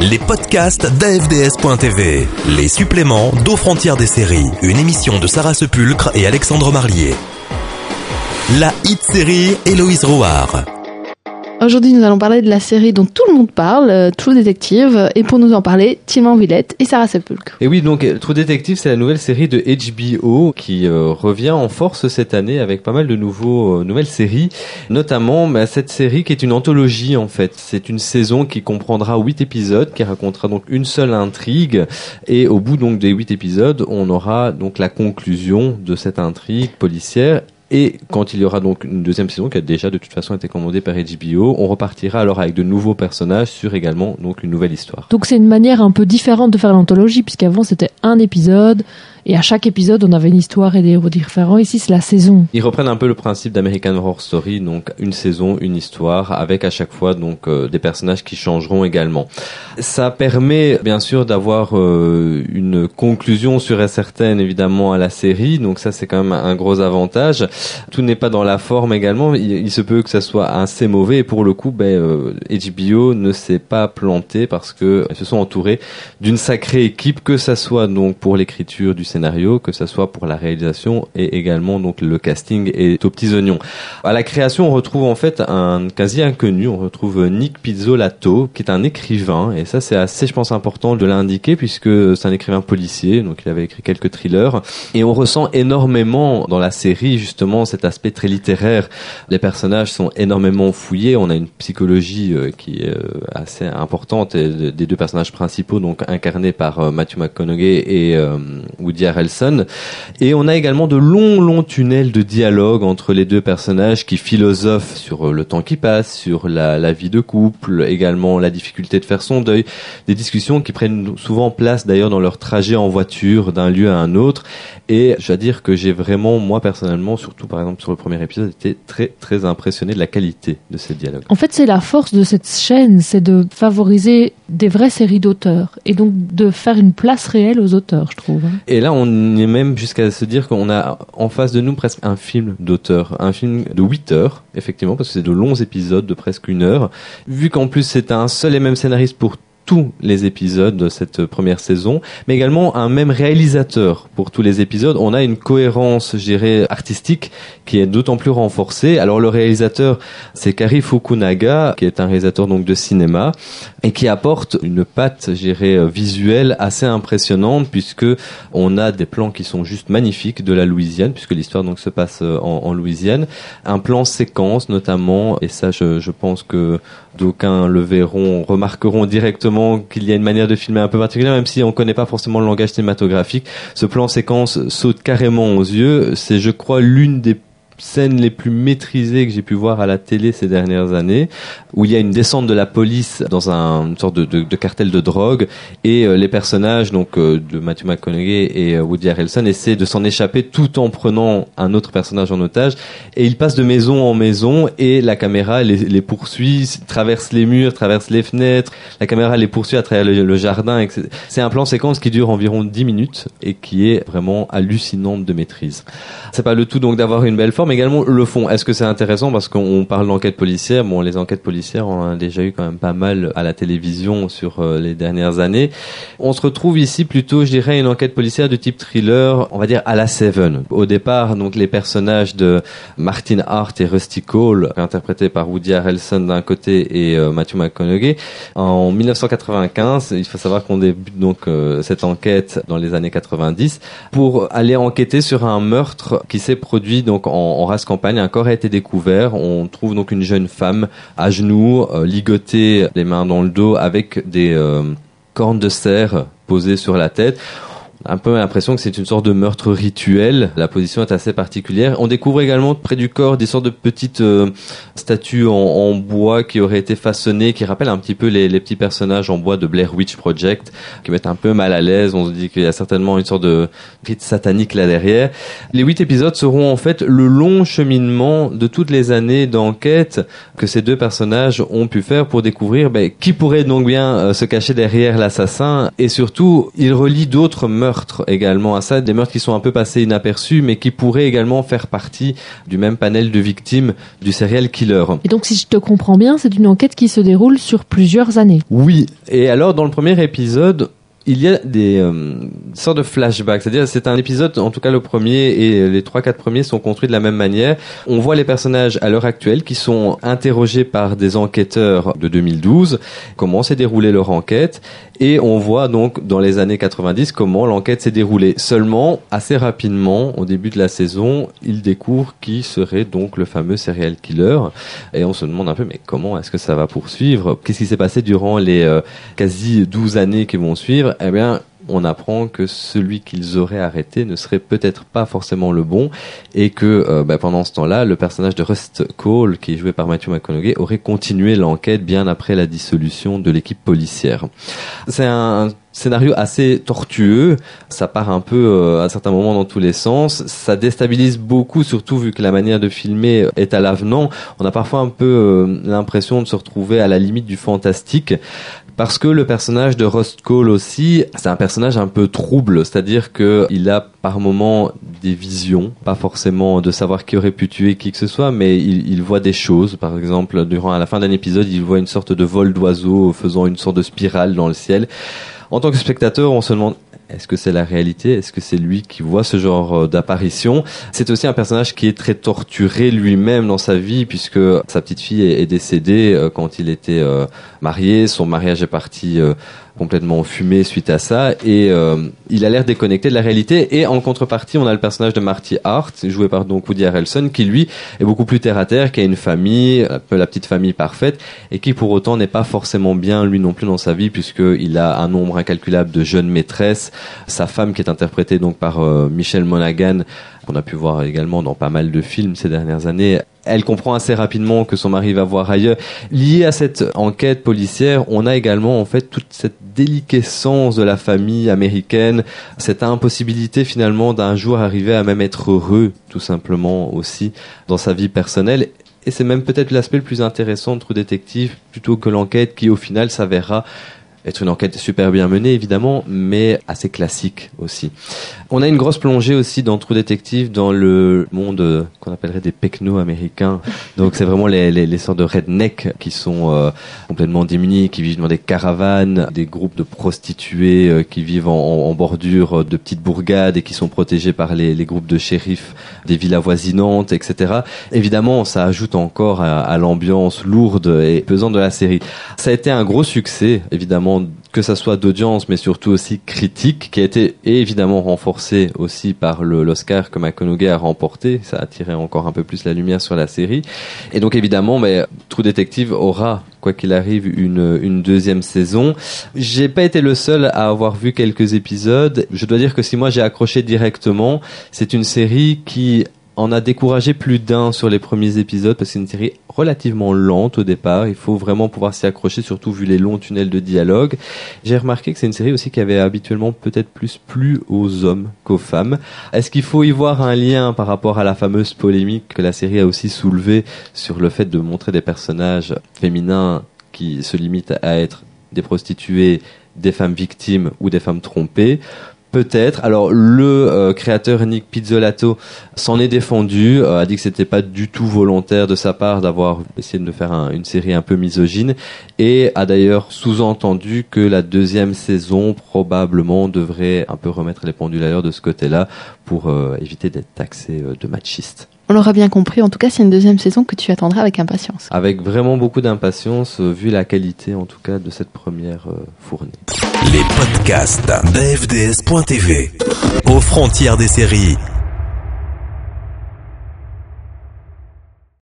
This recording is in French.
Les podcasts d'AFDS.tv, les suppléments d'Aux frontières des séries, une émission de Sarah Sepulcre et Alexandre Marlier. La hit série Héloïse Rouard. Aujourd'hui, nous allons parler de la série dont tout le monde parle, True Detective, et pour nous en parler, Tillman Villette et Sarah Sepulcre. Et oui, donc True Detective, c'est la nouvelle série de HBO qui revient en force cette année avec pas mal de nouvelles séries, notamment cette série qui est une anthologie en fait. C'est une saison qui comprendra 8 épisodes, qui racontera donc une seule intrigue, et au bout donc des 8 épisodes, on aura donc la conclusion de cette intrigue policière. Et quand il y aura donc une deuxième saison qui a déjà de toute façon été commandée par HBO, on repartira alors avec de nouveaux personnages sur également donc une nouvelle histoire. Donc c'est une manière un peu différente de faire l'anthologie, puisqu'avant c'était un épisode, et à chaque épisode on avait une histoire et des héros différents. Ici c'est la saison. Ils reprennent un peu le principe d'American Horror Story, donc une saison, une histoire, avec à chaque fois donc des personnages qui changeront également. Ça permet bien sûr d'avoir une conclusion sûre et certaine évidemment à la série, donc ça c'est quand même un gros avantage. Tout n'est pas dans la forme également, il se peut que ça soit assez mauvais, et pour le coup HBO ne s'est pas planté parce que ils se sont entourés d'une sacrée équipe, que ça soit donc pour l'écriture du scénario, que ça soit pour la réalisation, et également donc le casting est aux petits oignons. À la création, on retrouve en fait un quasi inconnu, on retrouve Nick Pizzolatto qui est un écrivain, et ça c'est assez je pense important de l'indiquer puisque c'est un écrivain policier, donc il avait écrit quelques thrillers, et on ressent énormément dans la série justement cet aspect très littéraire. Les personnages sont énormément fouillés, on a une psychologie qui est assez importante des deux personnages principaux, donc incarnés par Matthew McConaughey et Woody Harrelson, et on a également de longs tunnels de dialogue entre les deux personnages qui philosophent sur le temps qui passe, sur la vie de couple, également la difficulté de faire son deuil, des discussions qui prennent souvent place d'ailleurs dans leur trajet en voiture d'un lieu à un autre. Et je dois dire que j'ai vraiment, moi personnellement, surtout par exemple sur le premier épisode, été très très impressionné de la qualité de ces dialogues. En fait, c'est la force de cette chaîne, c'est de favoriser des vraies séries d'auteurs, et donc de faire une place réelle aux auteurs, je trouve. Et là, on est même jusqu'à se dire qu'on a en face de nous presque un film d'auteur, un film de 8 heures, effectivement, parce que c'est de longs épisodes de presque 1 heure. Vu qu'en plus c'est un seul et même scénariste pour tous les épisodes de cette première saison, mais également un même réalisateur pour tous les épisodes. On a une cohérence, je dirais, artistique qui est d'autant plus renforcée. Alors le réalisateur, c'est Kari Fukunaga, qui est un réalisateur donc de cinéma et qui apporte une patte, je dirais, visuelle assez impressionnante, puisque on a des plans qui sont juste magnifiques de la Louisiane, puisque l'histoire donc se passe en Louisiane. Un plan séquence notamment, et ça je pense que d'aucuns le verront, remarqueront directement qu'il y a une manière de filmer un peu particulière, même si on connaît pas forcément le langage cinématographique. Ce plan séquence saute carrément aux yeux. C'est, je crois, l'une des scènes les plus maîtrisées que j'ai pu voir à la télé ces dernières années, où il y a une descente de la police dans une sorte de cartel de drogue, et les personnages donc de Matthew McConaughey et Woody Harrelson essaient de s'en échapper tout en prenant un autre personnage en otage, et ils passent de maison en maison et la caméra les poursuit, traverse les murs, traverse les fenêtres, la caméra les poursuit à travers le jardin, etc. C'est un plan séquence qui dure environ 10 minutes et qui est vraiment hallucinant de maîtrise. C'est pas le tout donc d'avoir une belle forme, mais également le fond. Est-ce que c'est intéressant parce qu'on parle d'enquête policière? Bon, les enquêtes policières, on en a déjà eu quand même pas mal à la télévision sur les dernières années. On se retrouve ici plutôt, je dirais, une enquête policière de type thriller, on va dire à la Seven. Au départ, donc les personnages de Martin Hart et Rusty Cole, interprétés par Woody Harrelson d'un côté et Matthew McConaughey. En 1995, il faut savoir qu'on débute donc cette enquête dans les années 90 pour aller enquêter sur un meurtre qui s'est produit donc en race campagne. Un corps a été découvert. On trouve donc une jeune femme à genoux, ligotée, les mains dans le dos, avec des cornes de cerf posées sur la tête. Un peu l'impression que c'est une sorte de meurtre rituel. La position est assez particulière. On découvre également près du corps des sortes de petites statues en bois qui auraient été façonnées, qui rappellent un petit peu les petits personnages en bois de Blair Witch Project, qui mettent un peu mal à l'aise. On se dit qu'il y a certainement une sorte de rite satanique là derrière. Les 8 épisodes seront en fait le long cheminement de toutes les années d'enquête que ces deux personnages ont pu faire pour découvrir qui pourrait donc bien se cacher derrière l'assassin, et surtout ils relient d'autres meurtres meurtres également à ça, des meurtres qui sont un peu passés inaperçus, mais qui pourraient également faire partie du même panel de victimes du serial killer. Et donc, si je te comprends bien, c'est une enquête qui se déroule sur plusieurs années. Oui, et alors dans le premier épisode, il y a des sortes de flashbacks, c'est-à-dire c'est un épisode, en tout cas le premier et les 3-4 premiers sont construits de la même manière. On voit les personnages à l'heure actuelle qui sont interrogés par des enquêteurs de 2012, comment s'est déroulée leur enquête, et on voit donc dans les années 90 comment l'enquête s'est déroulée. Seulement, assez rapidement, au début de la saison, ils découvrent qui serait donc le fameux serial killer, et on se demande un peu mais comment est-ce que ça va poursuivre ? Qu'est-ce qui s'est passé durant les quasi 12 années qui vont suivre ? Eh bien, on apprend que celui qu'ils auraient arrêté ne serait peut-être pas forcément le bon et que pendant ce temps-là, le personnage de Rust Cole, qui est joué par Matthew McConaughey, aurait continué l'enquête bien après la dissolution de l'équipe policière. C'est un scénario assez tortueux, ça part un peu à certains moments dans tous les sens, ça déstabilise beaucoup, surtout vu que la manière de filmer est à l'avenant. On a parfois un peu l'impression de se retrouver à la limite du fantastique. Parce que le personnage de Rust Cole aussi, c'est un personnage un peu trouble, c'est-à-dire que il a par moments des visions, pas forcément de savoir qui aurait pu tuer qui que ce soit, mais il voit des choses. Par exemple, à la fin d'un épisode, il voit une sorte de vol d'oiseau faisant une sorte de spirale dans le ciel. En tant que spectateur, on se demande est-ce que c'est la réalité ? Est-ce que c'est lui qui voit ce genre d'apparition ? C'est aussi un personnage qui est très torturé lui-même dans sa vie, puisque sa petite fille est décédée quand il était marié. Son mariage est parti complètement fumé suite à ça, et il a l'air déconnecté de la réalité. Et en contrepartie, on a le personnage de Marty Hart, joué par donc Woody Harrelson, qui lui est beaucoup plus terre à terre, qui a une famille, un peu la petite famille parfaite, et qui pour autant n'est pas forcément bien lui non plus dans sa vie, puisqu'il a un nombre incalculable de jeunes maîtresses. Sa femme, qui est interprétée donc par Michelle Monaghan, qu'on a pu voir également dans pas mal de films ces dernières années, elle comprend assez rapidement que son mari va voir ailleurs. Lié à cette enquête policière, on a également en fait toute cette déliquescence de la famille américaine, cette impossibilité finalement d'un jour arriver à même être heureux, tout simplement aussi, dans sa vie personnelle. Et c'est même peut-être l'aspect le plus intéressant de True Detective, plutôt que l'enquête qui au final s'avérera être une enquête super bien menée évidemment, mais assez classique aussi. On a une grosse plongée aussi dans True Detective dans le monde qu'on appellerait des pecnos américains. Donc c'est vraiment les sortes de rednecks qui sont complètement démunis, qui vivent dans des caravanes, des groupes de prostituées qui vivent en bordure de petites bourgades et qui sont protégés par les groupes de shérifs des villes avoisinantes, etc. Évidemment, ça ajoute encore à l'ambiance lourde et pesante de la série. Ça a été un gros succès, évidemment, que ça soit d'audience, mais surtout aussi critique, qui a été évidemment renforcé aussi par l'Oscar que McConaughey a remporté. Ça a attiré encore un peu plus la lumière sur la série. Et donc évidemment, True Detective aura, quoi qu'il arrive, une deuxième saison. J'ai pas été le seul à avoir vu quelques épisodes. Je dois dire que si moi j'ai accroché directement, c'est une série qui en a découragé plus d'un sur les premiers épisodes parce que c'est une série relativement lente au départ. Il faut vraiment pouvoir s'y accrocher, surtout vu les longs tunnels de dialogue. J'ai remarqué que c'est une série aussi qui avait habituellement peut-être plus plu aux hommes qu'aux femmes. Est-ce qu'il faut y voir un lien par rapport à la fameuse polémique que la série a aussi soulevée sur le fait de montrer des personnages féminins qui se limitent à être des prostituées, des femmes victimes ou des femmes trompées ? Peut-être. Alors le créateur Nick Pizzolatto s'en est défendu, a dit que c'était pas du tout volontaire de sa part d'avoir essayé de faire une série un peu misogyne, et a d'ailleurs sous-entendu que la deuxième saison probablement devrait un peu remettre les pendules à l'heure de ce côté-là pour éviter d'être taxé de machiste. On l'aura bien compris, en tout cas c'est une deuxième saison que tu attendras avec impatience. Avec vraiment beaucoup d'impatience, vu la qualité en tout cas de cette première fournée. Les podcasts d'AFDS.tv, aux frontières des séries.